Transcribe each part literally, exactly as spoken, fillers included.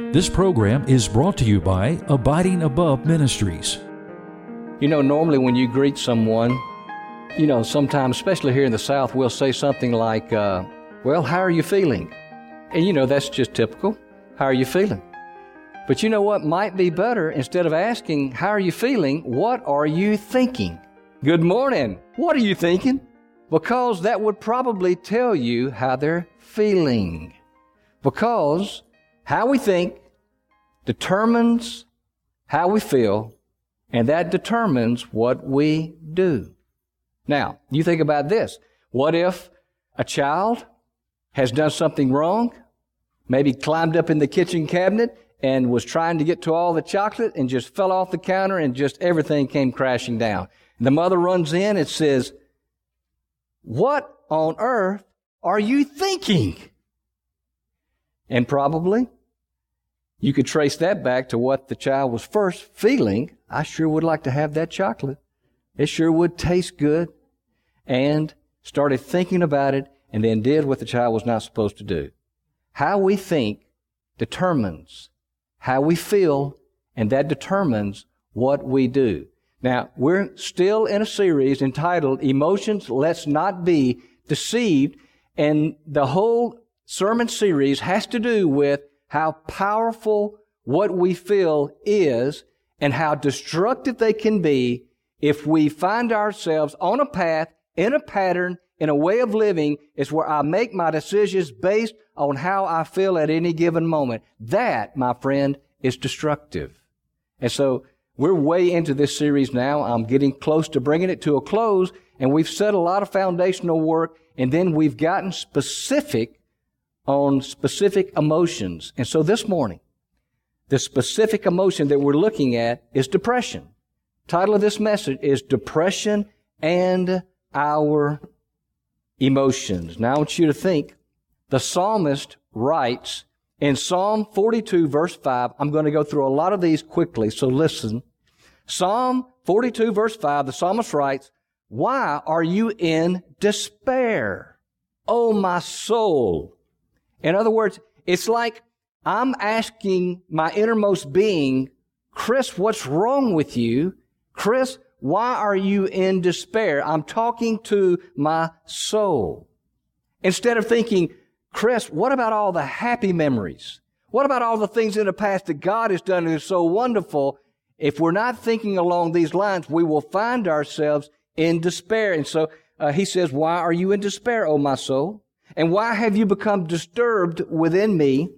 This program is brought to you by Abiding Above Ministries. You know, normally when you greet someone, you know, sometimes, especially here in the South, we'll say something like, uh, well, how are you feeling? And you know, that's just typical. How are you feeling? But you know what might be better? Instead of asking, how are you feeling? What are you thinking? Good morning. What are you thinking? Because that would probably tell you how they're feeling. Because how we think determines how we feel, and that determines what we do. Now, you think about this. What if a child has done something wrong, maybe climbed up in the kitchen cabinet and was trying to get to all the chocolate and just fell off the counter and just everything came crashing down. And the mother runs in and says, what on earth are you thinking? And probably you could trace that back to what the child was first feeling. I sure would like to have that chocolate. It sure would taste good. And started thinking about it and then did what the child was not supposed to do. How we think determines how we feel, and that determines what we do. Now, we're still in a series entitled Emotions, Let's Not Be Deceived, and the whole sermon series has to do with how powerful what we feel is and how destructive they can be if we find ourselves on a path, in a pattern, in a way of living is where I make my decisions based on how I feel at any given moment. That, my friend, is destructive. And so we're way into this series now. I'm getting close to bringing it to a close, and we've said a lot of foundational work, and then we've gotten specific on specific emotions. And so this morning, the specific emotion that we're looking at is depression. The title of this message is Depression and Our Emotions. Now I want you to think, the psalmist writes in Psalm forty-two verse five, I'm going to go through a lot of these quickly, so listen. Psalm forty-two verse five, the psalmist writes, why are you in despair, O my soul? In other words, it's like I'm asking my innermost being, Chris, what's wrong with you? Chris, why are you in despair? I'm talking to my soul. Instead of thinking, Chris, what about all the happy memories? What about all the things in the past that God has done that is so wonderful? If we're not thinking along these lines, we will find ourselves in despair. And so uh, he says, why are you in despair, O my soul? And why have you become disturbed within me?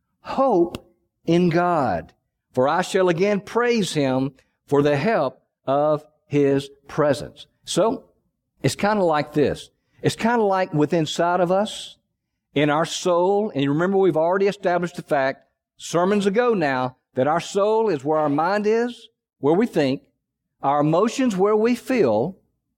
Hope in God, for I shall again praise Him for the help of His presence. So, it's kind of like this. It's kind of like within inside of us, in our soul, and you remember we've already established the fact, sermons ago now, that our soul is where our mind is, where we think, our emotions where we feel,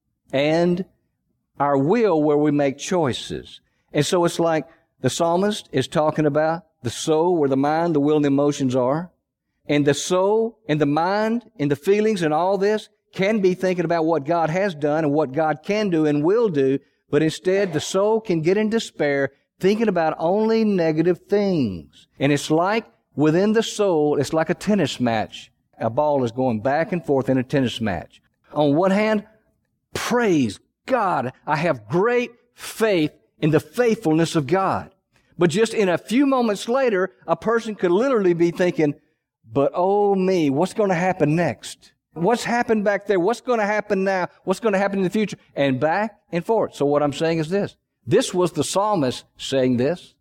and our will where we make choices. And so it's like the psalmist is talking about the soul where the mind, the will, and the emotions are. And the soul and the mind and the feelings and all this can be thinking about what God has done and what God can do and will do. But instead, the soul can get in despair thinking about only negative things. And it's like within the soul, it's like a tennis match. A ball is going back and forth in a tennis match. On one hand, praise God. I have great faith in the faithfulness of God. But just in a few moments later, a person could literally be thinking, but oh me, what's going to happen next? What's happened back there? What's going to happen now? What's going to happen in the future? And back and forth. So what I'm saying is this. This was the psalmist saying this.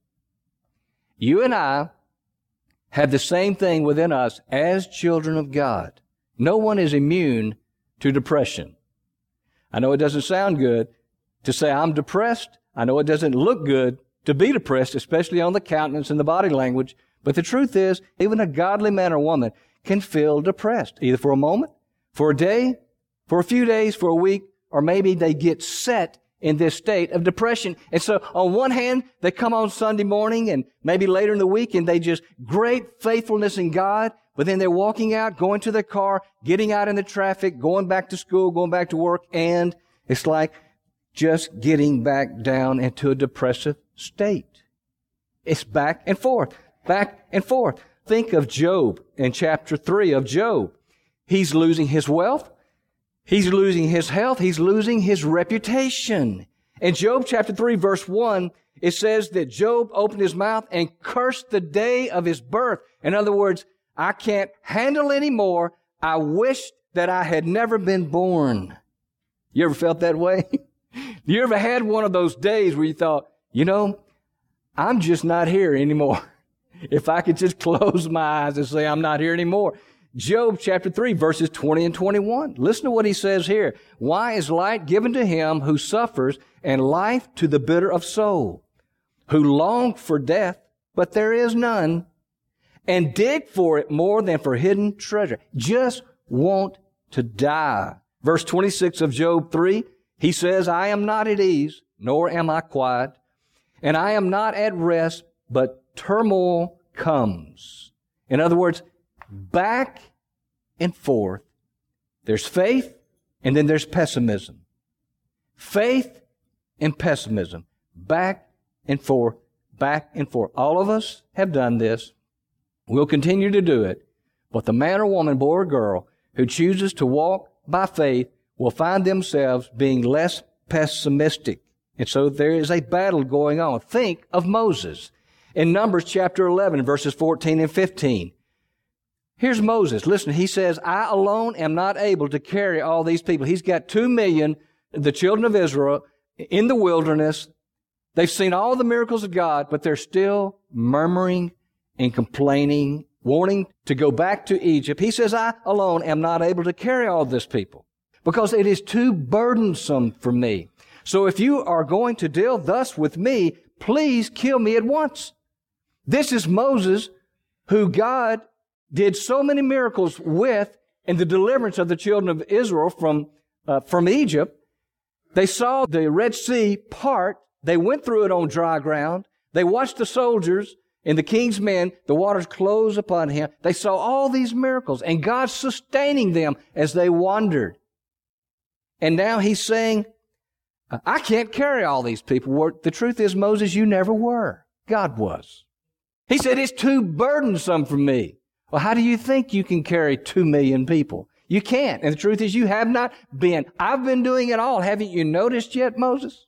You and I have the same thing within us as children of God. No one is immune to depression. I know it doesn't sound good to say I'm depressed. I know it doesn't look good to be depressed, especially on the countenance and the body language. But the truth is, even a godly man or woman can feel depressed, either for a moment, for a day, for a few days, for a week, or maybe they get set in this state of depression. And so on one hand, they come on Sunday morning and maybe later in the week and they just great faithfulness in God, but then they're walking out, going to their car, getting out in the traffic, going back to school, going back to work, and it's like just getting back down into a depressive state. It's back and forth, back and forth. Think of Job in chapter three of Job. He's losing his wealth. He's losing his health. He's losing his reputation. In Job chapter three, verse one, it says that Job opened his mouth and cursed the day of his birth. In other words, I can't handle anymore. I wish that I had never been born. You ever felt that way? You ever had one of those days where you thought, you know, I'm just not here anymore. If I could just close my eyes and say I'm not here anymore. Job chapter three, verses twenty and twenty-one. Listen to what he says here. Why is light given to him who suffers, and life to the bitter of soul, who long for death, but there is none, and dig for it more than for hidden treasure. Just want to die. Verse twenty-six of Job three, he says, I am not at ease, nor am I quiet, and I am not at rest, but turmoil comes. In other words, back and forth. There's faith, and then there's pessimism. Faith and pessimism. Back and forth, back and forth. All of us have done this. We'll continue to do it. But the man or woman, boy or girl, who chooses to walk by faith will find themselves being less pessimistic. And so there is a battle going on. Think of Moses. In Numbers chapter eleven, verses fourteen and fifteen. Here's Moses. Listen, he says, I alone am not able to carry all these people. He's got two million, the children of Israel, in the wilderness. They've seen all the miracles of God, but they're still murmuring and complaining, wanting to go back to Egypt. He says, I alone am not able to carry all this people because it is too burdensome for me. So if you are going to deal thus with me, please kill me at once. This is Moses, who God did so many miracles with in the deliverance of the children of Israel from, uh, from Egypt. They saw the Red Sea part. They went through it on dry ground. They watched the soldiers and the king's men, the waters close upon him. They saw all these miracles and God sustaining them as they wandered. And now he's saying, I can't carry all these people. The truth is, Moses, you never were. God was. He said, it's too burdensome for me. Well, how do you think you can carry two million people? You can't. And the truth is, you have not been. I've been doing it all. Haven't you noticed yet, Moses?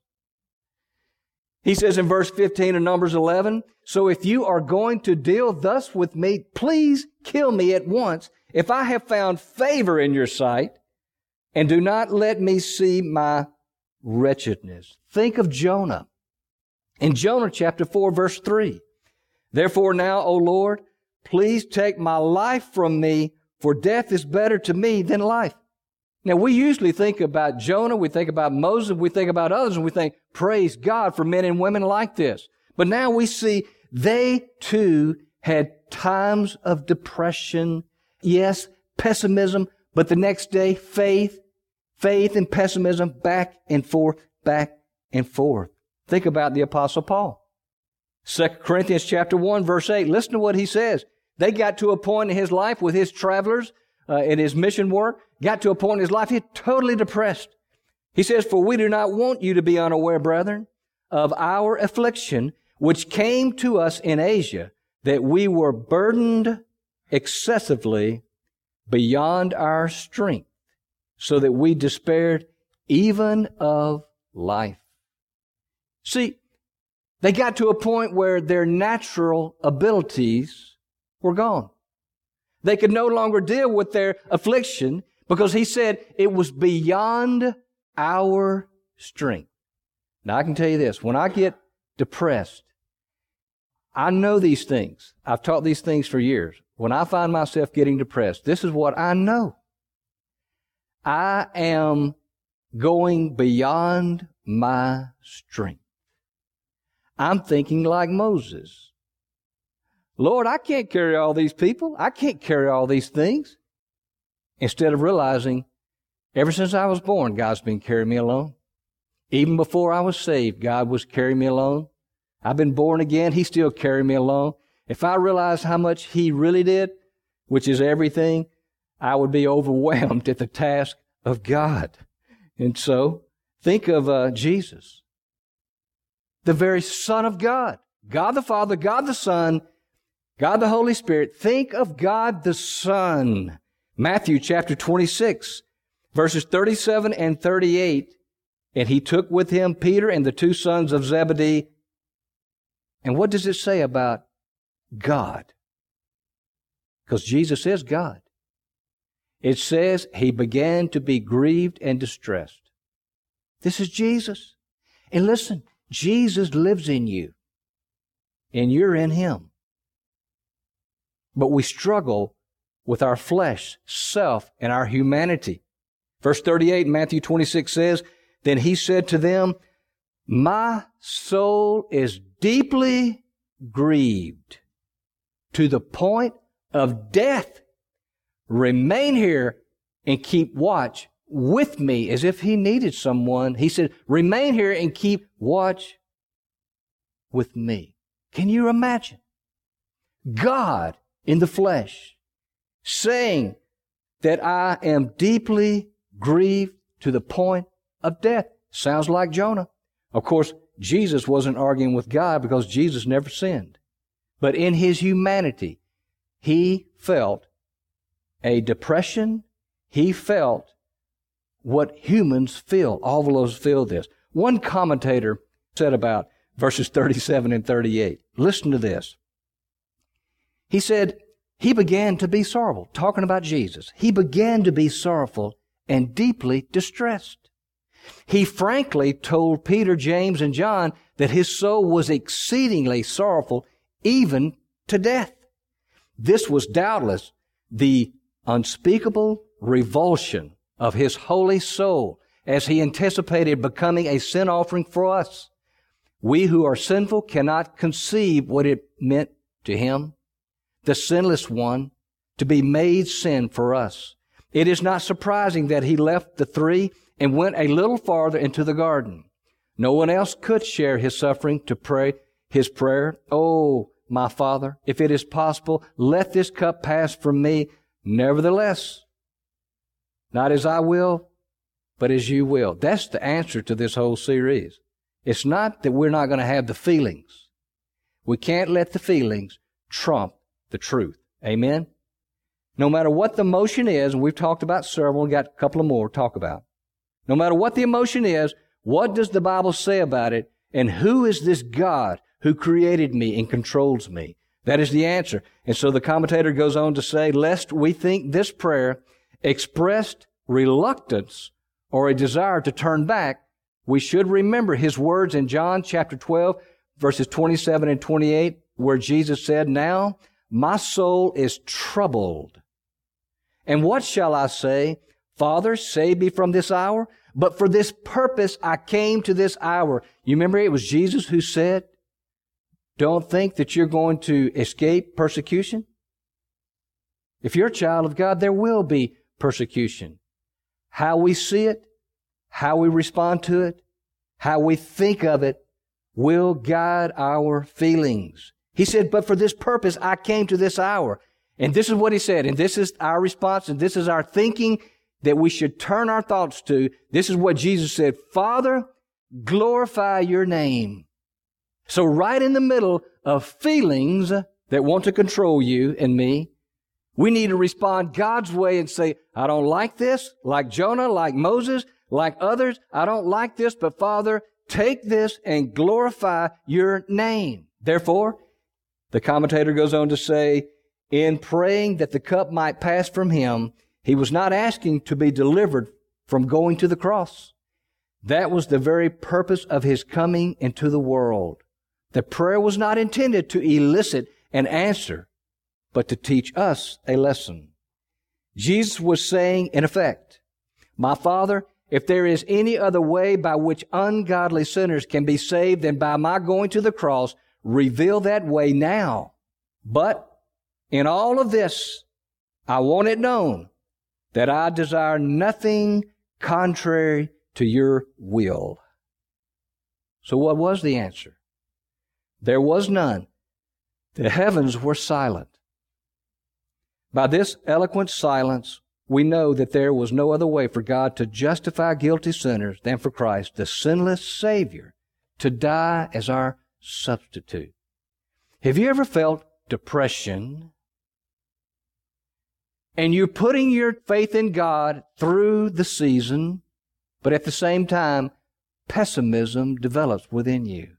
He says in verse fifteen of Numbers eleven, so if you are going to deal thus with me, please kill me at once if I have found favor in your sight, and do not let me see my wretchedness. Think of Jonah. In Jonah chapter four, verse three, therefore now, O Lord, please take my life from me, for death is better to me than life. Now, we usually think about Jonah, we think about Moses, we think about others, and we think, praise God for men and women like this. But now we see they too had times of depression, yes, pessimism, but the next day, faith, faith and pessimism, back and forth, back and forth. Think about the Apostle Paul. Second Corinthians chapter one, verse eight. Listen to what he says. They got to a point in his life with his travelers, uh, in his mission work, got to a point in his life he was totally depressed. He says, for we do not want you to be unaware, brethren, of our affliction, which came to us in Asia, that we were burdened excessively beyond our strength, so that we despaired even of life. See, they got to a point where their natural abilities were gone. They could no longer deal with their affliction because he said it was beyond our strength. Now, I can tell you this. When I get depressed, I know these things. I've taught these things for years. When I find myself getting depressed, this is what I know. I am going beyond my strength. I'm thinking like Moses. Lord, I can't carry all these people. I can't carry all these things. Instead of realizing, ever since I was born, God's been carrying me along. Even before I was saved, God was carrying me along. I've been born again. He's still carrying me along. If I realized how much He really did, which is everything, I would be overwhelmed at the task of God. And so, think of uh, Jesus, the very Son of God, God the Father, God the Son, God the Holy Spirit. Think of God the Son. Matthew chapter twenty-six, verses thirty-seven and thirty-eight. And he took with him Peter and the two sons of Zebedee. And what does it say about God? Because Jesus is God. It says he began to be grieved and distressed. This is Jesus. And listen, Jesus lives in you. And you're in Him. But we struggle with our flesh, self, and our humanity. Verse thirty-eight in Matthew twenty-six says, Then He said to them, My soul is deeply grieved to the point of death. Remain here and keep watch with me. As if He needed someone. He said, remain here and keep watch with me. Can you imagine? God in the flesh saying that I am deeply grieved to the point of death. Sounds like Jonah. Of course, Jesus wasn't arguing with God because Jesus never sinned. But in His humanity, He felt a depression. He felt what humans feel. All of us feel this. One commentator said about verses thirty-seven and thirty-eight. Listen to this. He said, He began to be sorrowful, talking about Jesus. He began to be sorrowful and deeply distressed. He frankly told Peter, James, and John that his soul was exceedingly sorrowful, even to death. This was doubtless the unspeakable revulsion of his holy soul as he anticipated becoming a sin offering for us. We who are sinful cannot conceive what it meant to Him, the sinless one, to be made sin for us. It is not surprising that He left the three and went a little farther into the garden. No one else could share His suffering to pray His prayer. Oh, my Father, if it is possible, let this cup pass from me. Nevertheless, not as I will, but as You will. That's the answer to this whole series. It's not that we're not going to have the feelings. We can't let the feelings trump the truth. Amen? No matter what the emotion is, and we've talked about several, we've got a couple of more to talk about. No matter what the emotion is, what does the Bible say about it? And who is this God who created me and controls me? That is the answer. And so the commentator goes on to say, lest we think this prayer expressed reluctance or a desire to turn back, we should remember His words in John chapter twelve, verses twenty-seven and twenty-eight, where Jesus said, Now my soul is troubled. And what shall I say? Father, save me from this hour. But for this purpose I came to this hour. You remember it was Jesus who said, don't think that you're going to escape persecution. If you're a child of God, there will be persecution. How we see it, how we respond to it, how we think of it will guide our feelings. He said, but for this purpose I came to this hour. And this is what He said, and this is our response, and this is our thinking that we should turn our thoughts to. This is what Jesus said, Father, glorify Your name. So right in the middle of feelings that want to control you and me, we need to respond God's way and say, I don't like this, like Jonah, like Moses, like others. I don't like this, but Father, take this and glorify Your name. Therefore, the commentator goes on to say, in praying that the cup might pass from Him, He was not asking to be delivered from going to the cross. That was the very purpose of His coming into the world. The prayer was not intended to elicit an answer, but to teach us a lesson. Jesus was saying, in effect, My Father, if there is any other way by which ungodly sinners can be saved than by my going to the cross, reveal that way now. But in all of this, I want it known that I desire nothing contrary to Your will. So what was the answer? There was none. The heavens were silent. By this eloquent silence, we know that there was no other way for God to justify guilty sinners than for Christ, the sinless Savior, to die as our substitute. Have you ever felt depression, and you're putting your faith in God through the season, but at the same time, pessimism develops within you.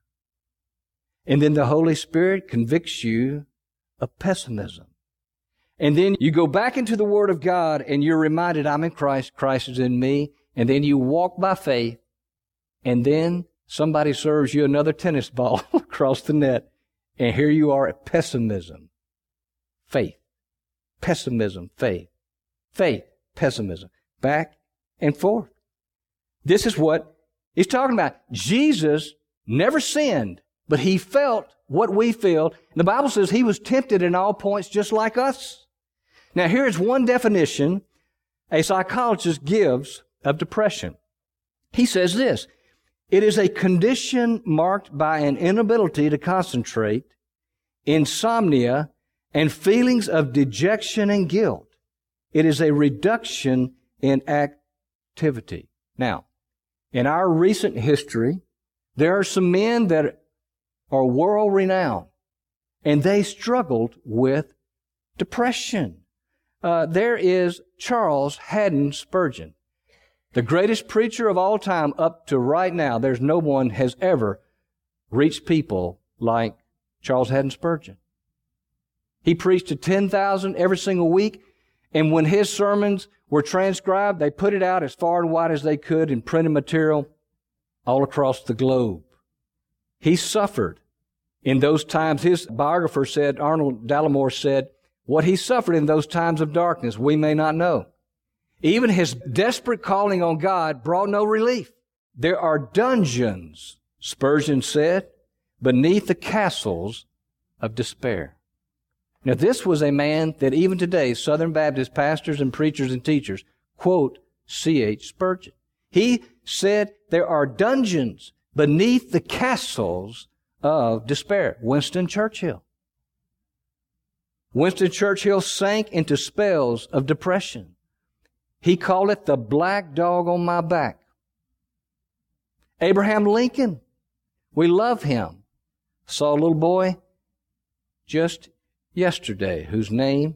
And then the Holy Spirit convicts you of pessimism. And then you go back into the Word of God and you're reminded, I'm in Christ, Christ is in me. And then you walk by faith, and then somebody serves you another tennis ball across the net, and here you are at pessimism, faith, pessimism, faith, faith, pessimism, back and forth. This is what he's talking about. Jesus never sinned, but he felt what we feel. And the Bible says he was tempted in all points just like us. Now here's one definition a psychologist gives of depression. He says this: it is a condition marked by an inability to concentrate, insomnia, and feelings of dejection and guilt. It is a reduction in activity. Now, in our recent history, there are some men that are world-renowned, and they struggled with depression. Uh, there is Charles Haddon Spurgeon, the greatest preacher of all time up to right now. There's no one has ever reached people like Charles Haddon Spurgeon. He preached to ten thousand every single week, and when his sermons were transcribed, they put it out as far and wide as they could in printed material all across the globe. He suffered in those times. His biographer said, Arnold Dallimore said, what he suffered in those times of darkness, we may not know. Even his desperate calling on God brought no relief. There are dungeons, Spurgeon said, beneath the castles of despair. Now, this was a man that even today, Southern Baptist pastors and preachers and teachers quote C H Spurgeon. He said there are dungeons beneath the castles of despair. Winston Churchill. Winston Churchill sank into spells of depression. He called it the black dog on my back. Abraham Lincoln, we love him. Saw a little boy just yesterday whose name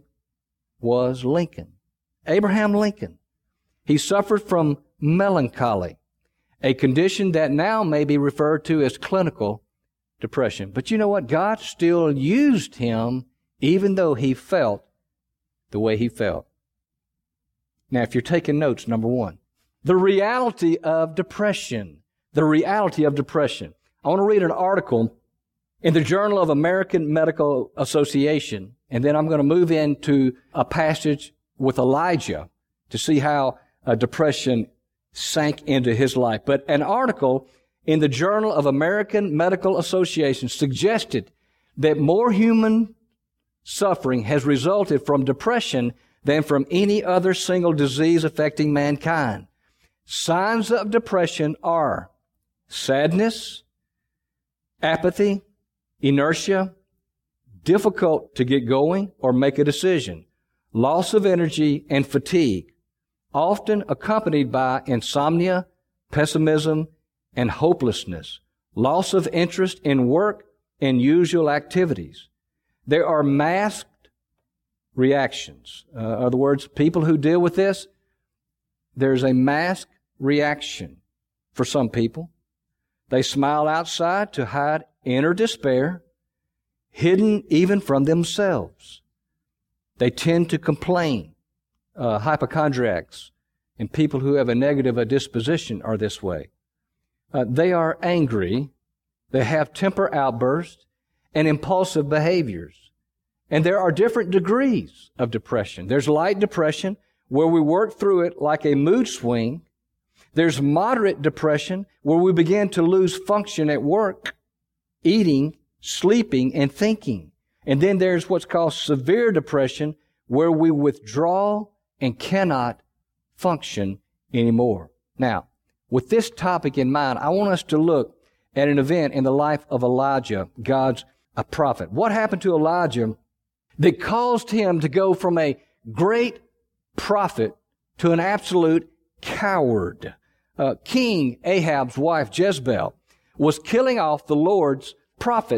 was Lincoln. Abraham Lincoln. He suffered from melancholy, a condition that now may be referred to as clinical depression. But you know what? God still used him even though he felt the way he felt. Now, if you're taking notes, number one, the reality of depression. The reality of depression. I want to read an article in the Journal of American Medical Association, and then I'm going to move into a passage with Elijah to see how uh, depression sank into his life. But an article in the Journal of American Medical Association suggested that more human suffering has resulted from depression than from any other single disease affecting mankind. Signs of depression are sadness, apathy, inertia, difficult to get going or make a decision, loss of energy, and fatigue, often accompanied by insomnia, pessimism, and hopelessness, loss of interest in work and usual activities. There are masked reactions. Uh, in other words, people who deal with this, there's a masked reaction for some people. They smile outside to hide inner despair, hidden even from themselves. They tend to complain. Uh, hypochondriacs and people who have a negative a disposition are this way. Uh, they are angry. They have temper outbursts and impulsive behaviors. And there are different degrees of depression. There's light depression, where we work through it like a mood swing. There's moderate depression, where we begin to lose function at work, eating, sleeping, and thinking. And then there's what's called severe depression, where we withdraw and cannot function anymore. Now, with this topic in mind, I want us to look at an event in the life of Elijah, God's a prophet. What happened to Elijah that caused him to go from a great prophet to an absolute coward? Uh, King Ahab's wife, Jezebel, was killing off the Lord's prophets,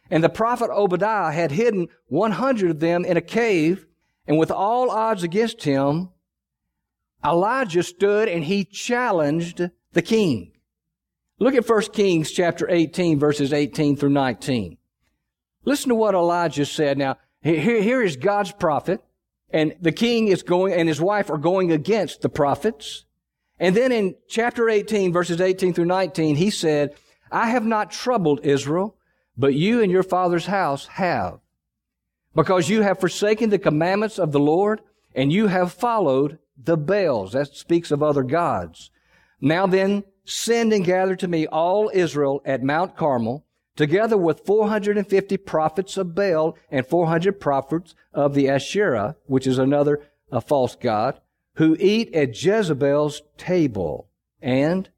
And the prophet Obadiah had hidden one hundred of them in a cave, and with all odds against him, Elijah stood and he challenged the king. Look at First Kings chapter eighteen, verses eighteen through nineteen. Listen to what Elijah said. Now, here, here is God's prophet, and the king is going, and his wife are going against the prophets. And then in chapter eighteen, verses eighteen through nineteen, he said, I have not troubled Israel, but you and your father's house have, because you have forsaken the commandments of the Lord, and you have followed the Baals. That speaks of other gods. Now then, send and gather to me all Israel at Mount Carmel, together with four hundred fifty prophets of Baal and four hundred prophets of the Asherah, which is another a false god, who eat at Jezebel's table. And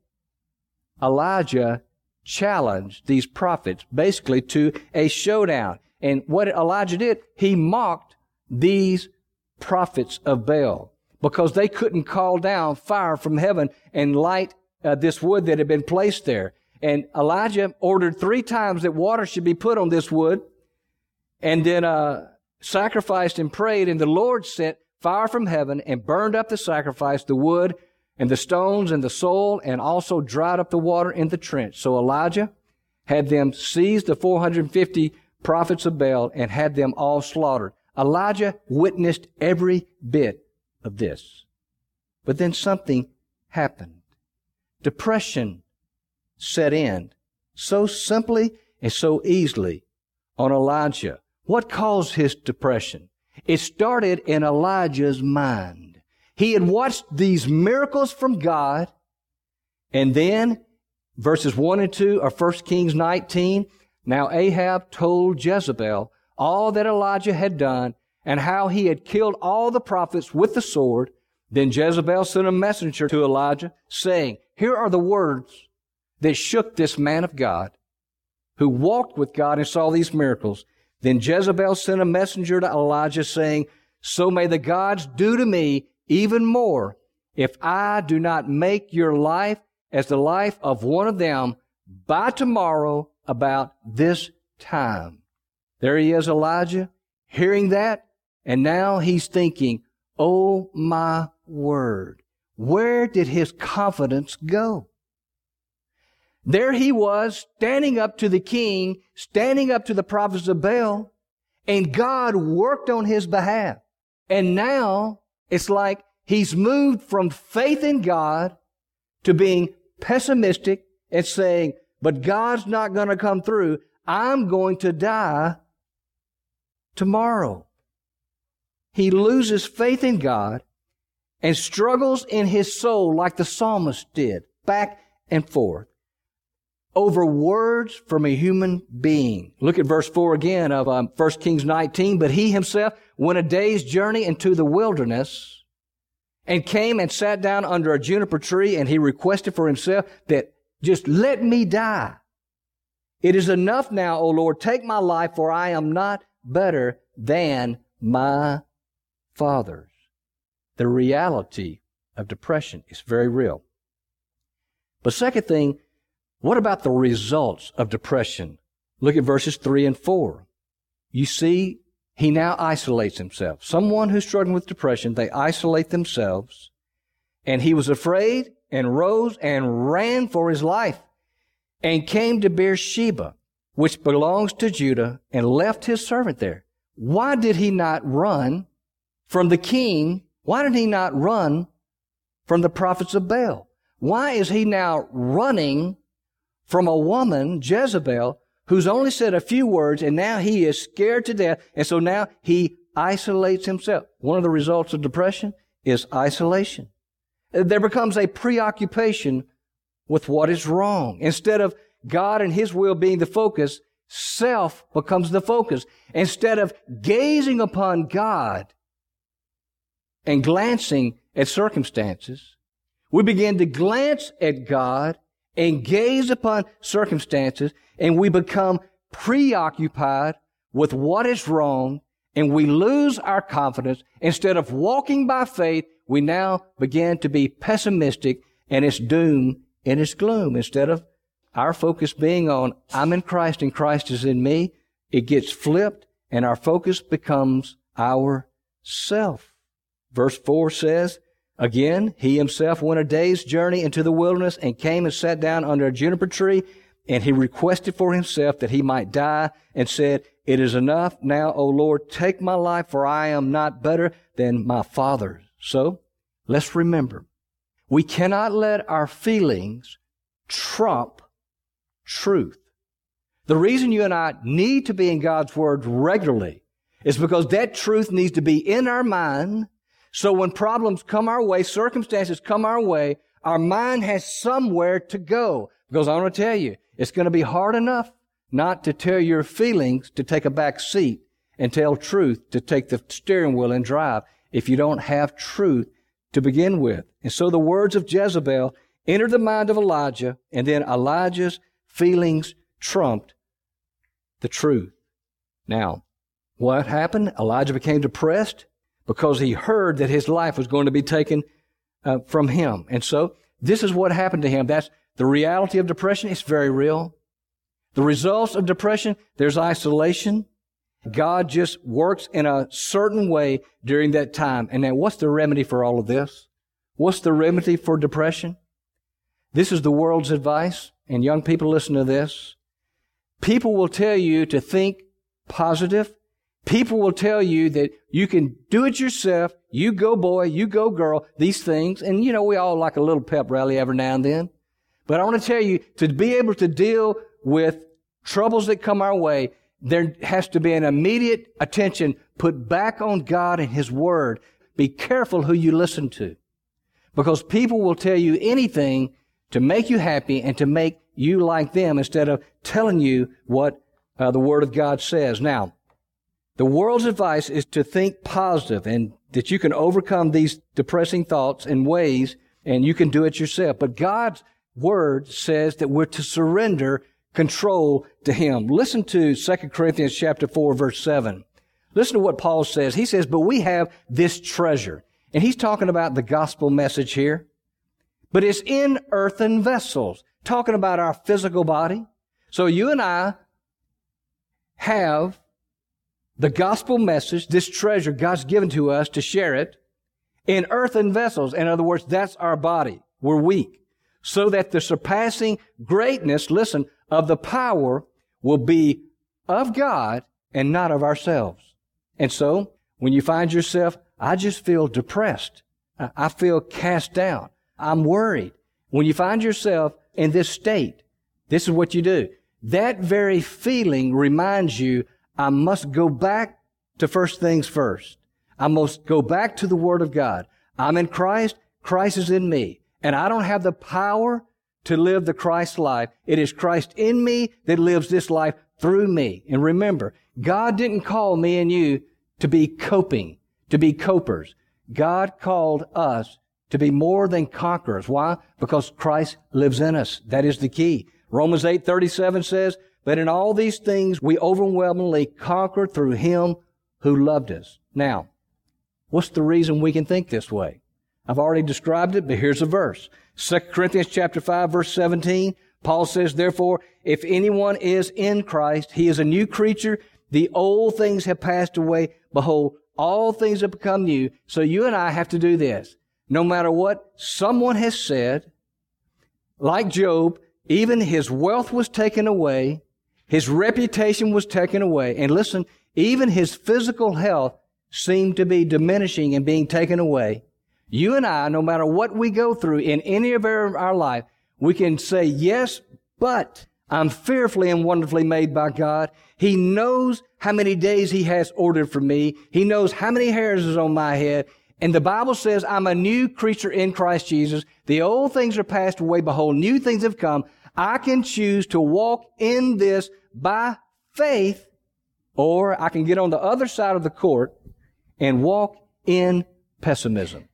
Elijah challenged these prophets basically to a showdown. And what Elijah did, he mocked these prophets of Baal because they couldn't call down fire from heaven and light uh, this wood that had been placed there. And Elijah ordered three times that water should be put on this wood, and then uh, sacrificed and prayed, and the Lord sent fire from heaven and burned up the sacrifice, the wood, and the stones and the soil, and also dried up the water in the trench. So Elijah had them seize the four hundred fifty prophets of Baal and had them all slaughtered. Elijah witnessed every bit of this. But then something happened. Depression set in so simply and so easily on Elijah. What caused his depression? It started in Elijah's mind. He had watched these miracles from God, and then verses one and two of First Kings nineteen, now Ahab told Jezebel all that Elijah had done and how he had killed all the prophets with the sword. Then Jezebel sent a messenger to Elijah saying, here are the words that shook this man of God who walked with God and saw these miracles. Then Jezebel sent a messenger to Elijah saying, so may the gods do to me even more if I do not make your life as the life of one of them by tomorrow about this time. There he is, Elijah, hearing that, and now he's thinking, oh my word, where did his confidence go? There he was, standing up to the king, standing up to the prophets of Baal, and God worked on his behalf. And now it's like he's moved from faith in God to being pessimistic and saying, but God's not going to come through. I'm going to die tomorrow. He loses faith in God and struggles in his soul like the psalmist did, back and forth, over words from a human being. Look at verse four again of um, First Kings nineteen. But he himself went a day's journey into the wilderness and came and sat down under a juniper tree, and he requested for himself that just let me die. It is enough now, O Lord, take my life, for I am not better than my fathers. The reality of depression is very real. But second thing, what about the results of depression? Look at verses three and four. You see, he now isolates himself. Someone who's struggling with depression, they isolate themselves. And he was afraid and rose and ran for his life and came to Beersheba, which belongs to Judah, and left his servant there. Why did he not run from the king? Why did he not run from the prophets of Baal? Why is he now running from a woman, Jezebel, who's only said a few words, and now he is scared to death, and so now he isolates himself? One of the results of depression is isolation. There becomes a preoccupation with what is wrong. Instead of God and His will being the focus, self becomes the focus. Instead of gazing upon God and glancing at circumstances, we begin to glance at God and gaze upon circumstances, and we become preoccupied with what is wrong, and we lose our confidence. Instead of walking by faith, we now begin to be pessimistic, and it's doom and it's gloom. Instead of our focus being on, I'm in Christ and Christ is in me, it gets flipped and our focus becomes our self. Verse four says, again, he himself went a day's journey into the wilderness and came and sat down under a juniper tree, and he requested for himself that he might die and said, it is enough now, O Lord, take my life, for I am not better than my fathers. So, let's remember, we cannot let our feelings trump truth. The reason you and I need to be in God's Word regularly is because that truth needs to be in our mind. So when problems come our way, circumstances come our way, our mind has somewhere to go. Because I want to tell you, it's going to be hard enough not to tell your feelings to take a back seat and tell truth to take the steering wheel and drive if you don't have truth to begin with. And so the words of Jezebel entered the mind of Elijah, and then Elijah's feelings trumped the truth. Now, what happened? Elijah became depressed because he heard that his life was going to be taken uh, from him. And so this is what happened to him. That's the reality of depression. It's very real. The results of depression, there's isolation. God just works in a certain way during that time. And now what's the remedy for all of this? What's the remedy for depression? This is the world's advice. And young people, listen to this. People will tell you to think positive. People will tell you that you can do it yourself. You go boy, you go girl, these things. And you know, we all like a little pep rally every now and then. But I want to tell you, to be able to deal with troubles that come our way, there has to be an immediate attention put back on God and His Word. Be careful who you listen to. Because people will tell you anything to make you happy and to make you like them instead of telling you what uh, the Word of God says. Now, the world's advice is to think positive and that you can overcome these depressing thoughts in ways and you can do it yourself. But God's Word says that we're to surrender control to Him. Listen to Second Corinthians chapter four, verse seven. Listen to what Paul says. He says, but we have this treasure. And he's talking about the gospel message here. But it's in earthen vessels, talking about our physical body. So you and I have the gospel message, this treasure God's given to us to share it in earthen vessels. In other words, that's our body. We're weak. So that the surpassing greatness, listen, of the power will be of God and not of ourselves. And so, when you find yourself, I just feel depressed. I feel cast down. I'm worried. When you find yourself in this state, this is what you do. That very feeling reminds you, I must go back to first things first. I must go back to the Word of God. I'm in Christ. Christ is in me. And I don't have the power to live the Christ life. It is Christ in me that lives this life through me. And remember, God didn't call me and you to be coping, to be copers. God called us to be more than conquerors. Why? Because Christ lives in us. That is the key. Romans eight thirty-seven says, but in all these things we overwhelmingly conquer through Him who loved us. Now, what's the reason we can think this way? I've already described it, but here's a verse. Second Corinthians chapter five, verse seventeen, Paul says, therefore, if anyone is in Christ, he is a new creature. The old things have passed away. Behold, all things have become new. So you and I have to do this. No matter what someone has said, like Job, even his wealth was taken away. His reputation was taken away. And listen, even his physical health seemed to be diminishing and being taken away. You and I, no matter what we go through in any of our, our life, we can say, yes, but I'm fearfully and wonderfully made by God. He knows how many days He has ordered for me. He knows how many hairs is on my head. And the Bible says I'm a new creature in Christ Jesus. The old things are passed away. Behold, new things have come. I can choose to walk in this by faith, or I can get on the other side of the court and walk in pessimism.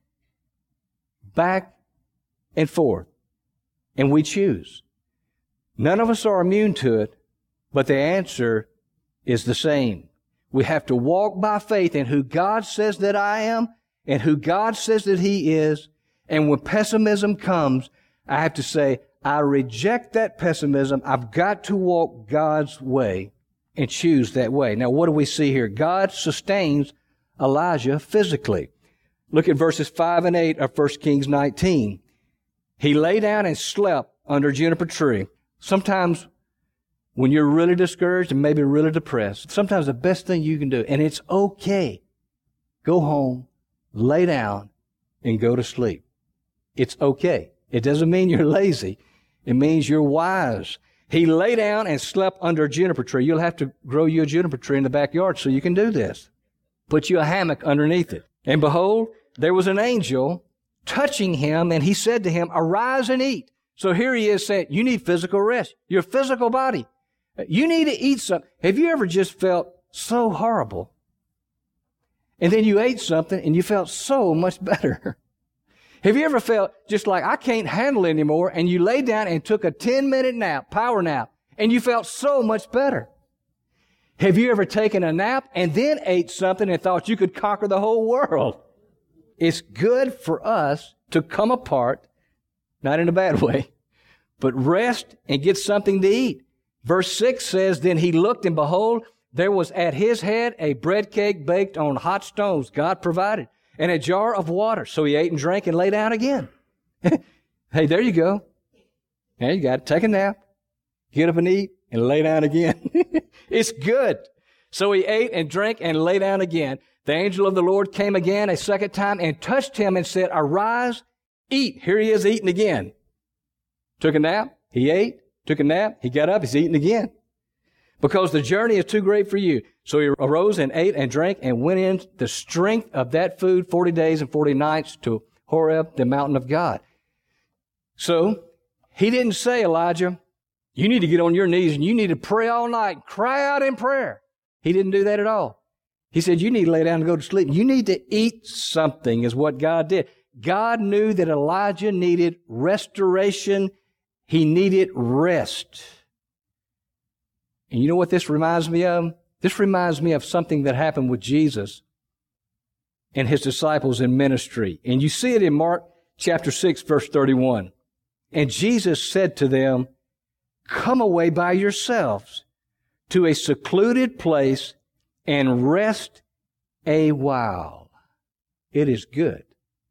Back and forth. And we choose. None of us are immune to it, but the answer is the same. We have to walk by faith in who God says that I am and who God says that He is. And when pessimism comes, I have to say, I reject that pessimism. I've got to walk God's way. and choose that way. Now, what do we see here? God sustains Elijah physically. Look at verses five and eight of First Kings nineteen. He lay down and slept under a juniper tree. Sometimes when you're really discouraged and maybe really depressed, sometimes the best thing you can do, and it's okay, go home, lay down, and go to sleep. It's okay. It doesn't mean you're lazy. It means you're wise. He lay down and slept under a juniper tree. You'll have to grow you a juniper tree in the backyard so you can do this. Put you a hammock underneath it. And behold, there was an angel touching him, and he said to him, arise and eat. So here he is saying, you need physical rest. Your physical body. You need to eat something. Have you ever just felt so horrible? And then you ate something and you felt so much better. Have you ever felt just like, I can't handle it anymore, and you lay down and took a ten-minute nap, power nap, and you felt so much better? Have you ever taken a nap and then ate something and thought you could conquer the whole world? It's good for us to come apart, not in a bad way, but rest and get something to eat. Verse six says, then he looked, and behold, there was at his head a bread cake baked on hot stones, God provided, and a jar of water. So he ate and drank and lay down again. Hey, there you go. Now you got to take a nap, get up and eat, and lay down again. It's good. So he ate and drank and lay down again. The angel of the Lord came again a second time and touched him and said, arise, eat. Here he is eating again. Took a nap. He ate. Took a nap. He got up. He's eating again. Because the journey is too great for you. So he arose and ate and drank and went in the strength of that food forty days and forty nights to Horeb, the mountain of God. So he didn't say, Elijah, you need to get on your knees and you need to pray all night, cry out in prayer. He didn't do that at all. He said, you need to lay down and go to sleep. You need to eat something, is what God did. God knew that Elijah needed restoration. He needed rest. And you know what this reminds me of? This reminds me of something that happened with Jesus and his disciples in ministry. And you see it in Mark chapter six, verse thirty-one. And Jesus said to them, come away by yourselves to a secluded place and rest a while. It is good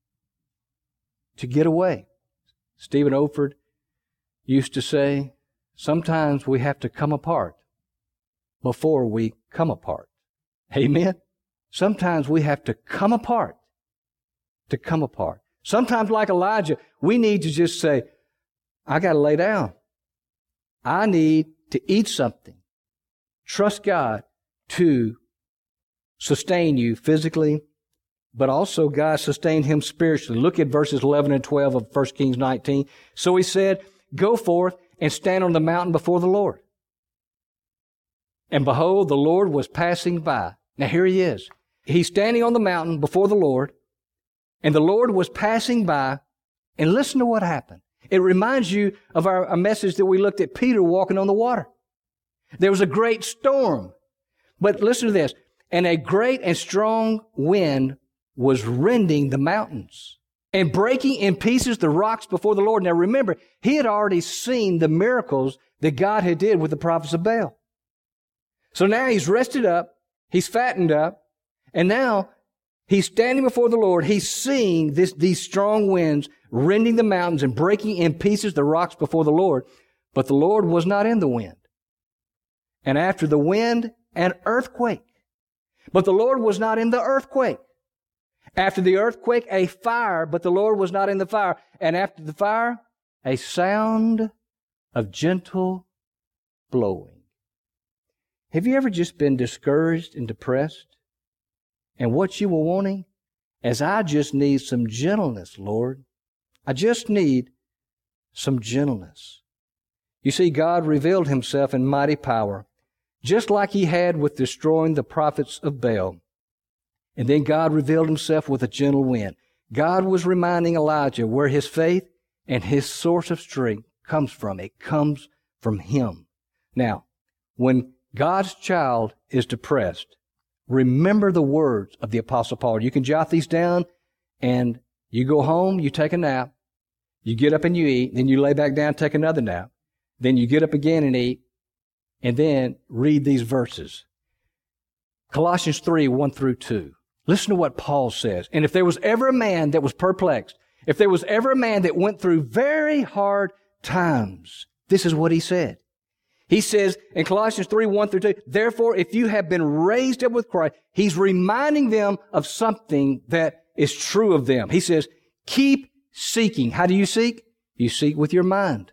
to get away. Stephen Olford used to say, sometimes we have to come apart before we come apart. Amen? Sometimes we have to come apart to come apart. Sometimes, like Elijah, we need to just say, I got to lay down. I need to eat something. Trust God to sustain you physically, but also God sustained him spiritually. Look at verses eleven and twelve of First Kings nineteen. So he said, go forth and stand on the mountain before the Lord. And behold, the Lord was passing by. Now here he is. He's standing on the mountain before the Lord, and the Lord was passing by, and listen to what happened. It reminds you of our, our message that we looked at Peter walking on the water. There was a great storm. But listen to this. And a great and strong wind was rending the mountains and breaking in pieces the rocks before the Lord. Now remember, he had already seen the miracles that God had did with the prophets of Baal. So now he's rested up, he's fattened up, and now he's standing before the Lord. He's seeing this, these strong winds rending the mountains and breaking in pieces the rocks before the Lord. But the Lord was not in the wind. And after the wind, an earthquake. But the Lord was not in the earthquake. After the earthquake, a fire, but the Lord was not in the fire. And after the fire, a sound of gentle blowing. Have you ever just been discouraged and depressed? And what you were wanting? As I just need some gentleness, Lord. I just need some gentleness. You see, God revealed himself in mighty power, just like he had with destroying the prophets of Baal. And then God revealed himself with a gentle wind. God was reminding Elijah where his faith and his source of strength comes from. It comes from him. Now, when God's child is depressed, remember the words of the Apostle Paul. You can jot these down, and you go home, you take a nap, you get up and you eat, then you lay back down, take another nap, then you get up again and eat, and then read these verses. Colossians three, one through two. Listen to what Paul says. And if there was ever a man that was perplexed, if there was ever a man that went through very hard times, this is what he said. He says in Colossians three, one through two, therefore, if you have been raised up with Christ, he's reminding them of something that is true of them. He says, keep seeking. How do you seek? You seek with your mind.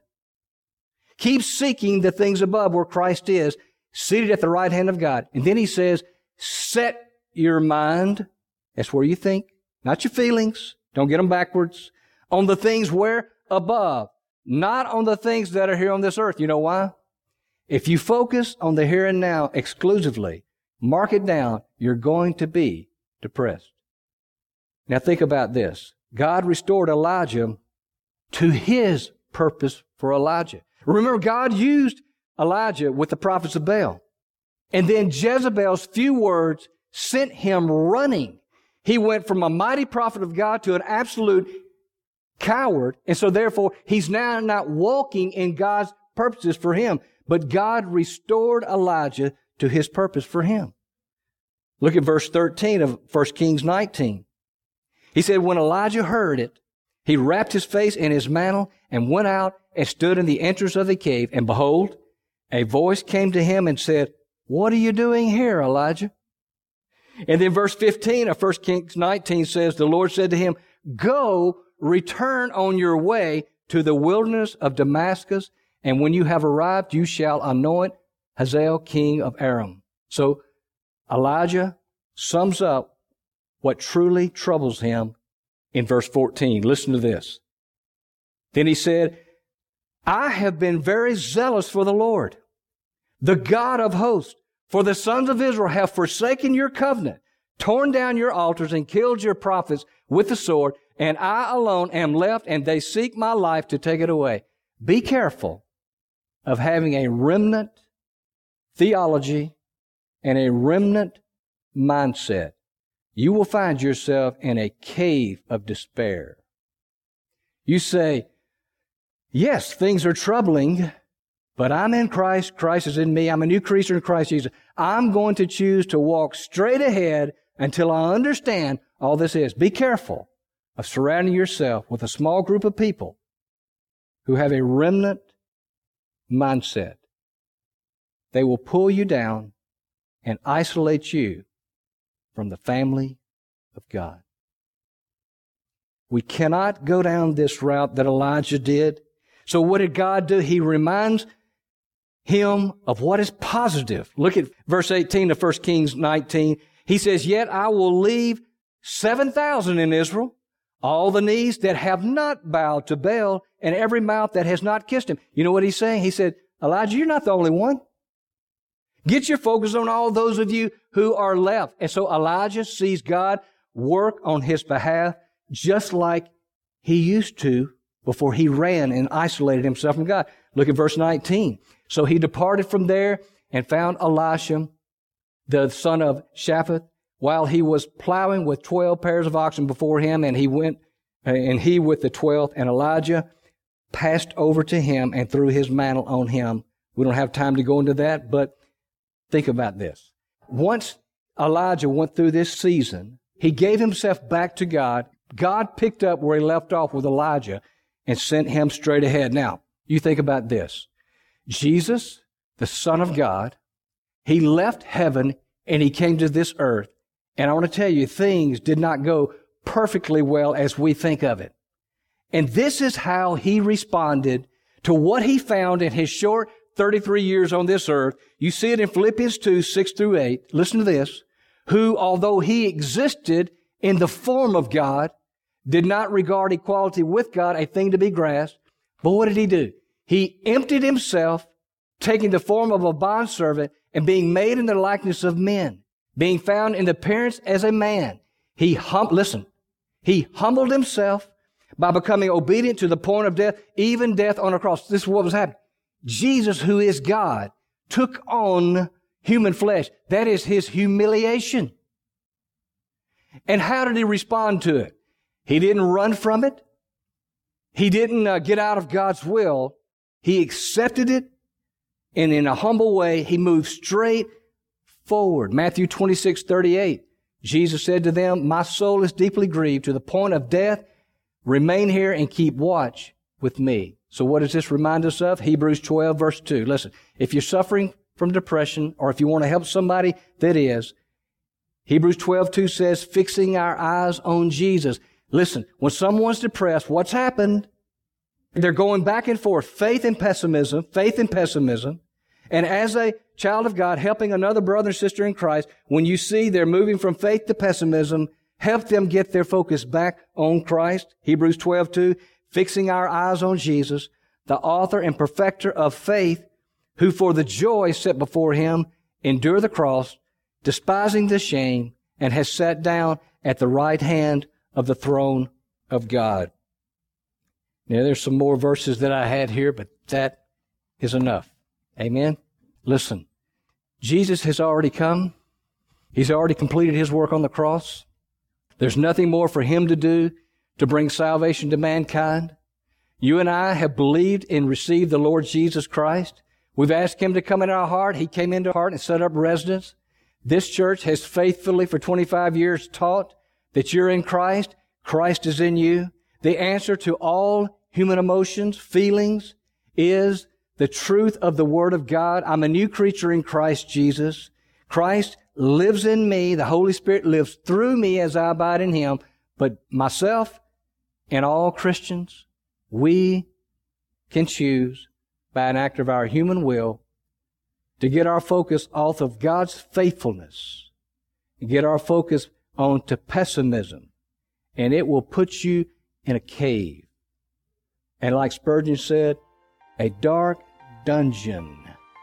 Keep seeking the things above where Christ is, seated at the right hand of God. And then he says, set your mind, that's where you think, not your feelings, don't get them backwards, on the things where? Above, not on the things that are here on this earth. You know why? If you focus on the here and now exclusively, mark it down, you're going to be depressed. Now think about this. God restored Elijah to his purpose for Elijah. Remember, God used Elijah with the prophets of Baal. And then Jezebel's few words sent him running. He went from a mighty prophet of God to an absolute coward. And so therefore, he's now not walking in God's purposes for him. But God restored Elijah to his purpose for him. Look at verse thirteen of First Kings nineteen. He said, when Elijah heard it, he wrapped his face in his mantle and went out and stood in the entrance of the cave. And behold, a voice came to him and said, what are you doing here, Elijah? And then verse fifteen of First Kings nineteen says, the Lord said to him, go, return on your way to the wilderness of Damascus, and when you have arrived, you shall anoint Hazael king of Aram. So Elijah sums up what truly troubles him in verse fourteen. Listen to this. Then he said, I have been very zealous for the Lord, the God of hosts, for the sons of Israel have forsaken your covenant, torn down your altars, and killed your prophets with the sword, and I alone am left, and they seek my life to take it away. Be careful of having a remnant theology and a remnant mindset. You will find yourself in a cave of despair. You say, yes, things are troubling, but I'm in Christ. Christ is in me. I'm a new creature in Christ Jesus. I'm going to choose to walk straight ahead until I understand all this is. Be careful of surrounding yourself with a small group of people who have a remnant mindset. They will pull you down and isolate you from the family of God. We cannot go down this route that Elijah did. So what did God do? He reminds him of what is positive. Look at verse eighteen of First Kings nineteen. He says, yet I will leave seven thousand in Israel, all the knees that have not bowed to Baal, and every mouth that has not kissed him. You know what he's saying? He said, Elijah, you're not the only one. Get your focus on all those of you who are left. And so Elijah sees God work on his behalf just like he used to before he ran and isolated himself from God. Look at verse nineteen. So he departed from there and found Elisha, the son of Shaphat, while he was plowing with twelve pairs of oxen before him, and he went, and he with the twelfth, and Elijah passed over to him and threw his mantle on him. We don't have time to go into that, but think about this. Once Elijah went through this season, he gave himself back to God. God picked up where he left off with Elijah and sent him straight ahead. Now, you think about this. Jesus, the Son of God, he left heaven and he came to this earth. And I want to tell you, things did not go perfectly well as we think of it. And this is how he responded to what he found in his short thirty-three years on this earth. You see it in Philippians two, six through eight. Listen to this. Who, although he existed in the form of God, did not regard equality with God a thing to be grasped. But what did he do? He emptied himself, taking the form of a bondservant and being made in the likeness of men, being found in appearance as a man. He hum- listen, he humbled himself by becoming obedient to the point of death, even death on a cross. This is what was happening. Jesus, who is God, took on human flesh. That is his humiliation. And how did he respond to it? He didn't run from it. He didn't uh, get out of God's will. He accepted it And in a humble way, he moved straight forward. Matthew twenty-six thirty-eight. Jesus said to them, my soul is deeply grieved to the point of death. Remain here and keep watch with me. So what does this remind us of? Hebrews twelve verse two. Listen, if you're suffering from depression or if you want to help somebody that is, Hebrews twelve two says, fixing our eyes on Jesus. Listen, when someone's depressed, what's happened? They're going back and forth, faith and pessimism, faith and pessimism. And as a child of God helping another brother and sister in Christ, when you see they're moving from faith to pessimism, help them get their focus back on Christ. Hebrews twelve two, fixing our eyes on Jesus, the author and perfecter of faith, who for the joy set before him endured the cross, despising the shame, and has sat down at the right hand of the throne of God. Now, there's some more verses that I had here, but that is enough. Amen? Listen, Jesus has already come. He's already completed his work on the cross. There's nothing more for him to do to bring salvation to mankind. You and I have believed and received the Lord Jesus Christ. We've asked him to come into our heart. He came into our heart and set up residence. This church has faithfully for twenty-five years taught that you're in Christ. Christ is in you. The answer to all human emotions, feelings, is the truth of the Word of God. I'm a new creature in Christ Jesus. Christ lives in me. The Holy Spirit lives through me as I abide in him. But myself and all Christians, we can choose by an act of our human will to get our focus off of God's faithfulness and get our focus onto pessimism. And it will put you in a cave. And like Spurgeon said, a dark dungeon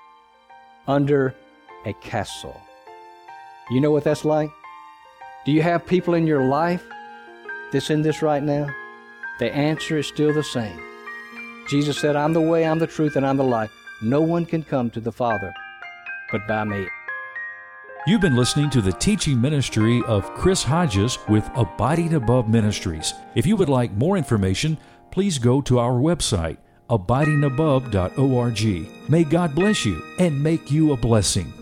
under a castle. You know what that's like? Do you have people in your life that's in this right now? The answer is still the same. Jesus said, I'm the way, I'm the truth, and I'm the life. No one can come to the Father but by me. You've been listening to the teaching ministry of Chris Hodges with Abiding Above Ministries. If you would like more information, please go to our website, abiding above dot org. May God bless you and make you a blessing.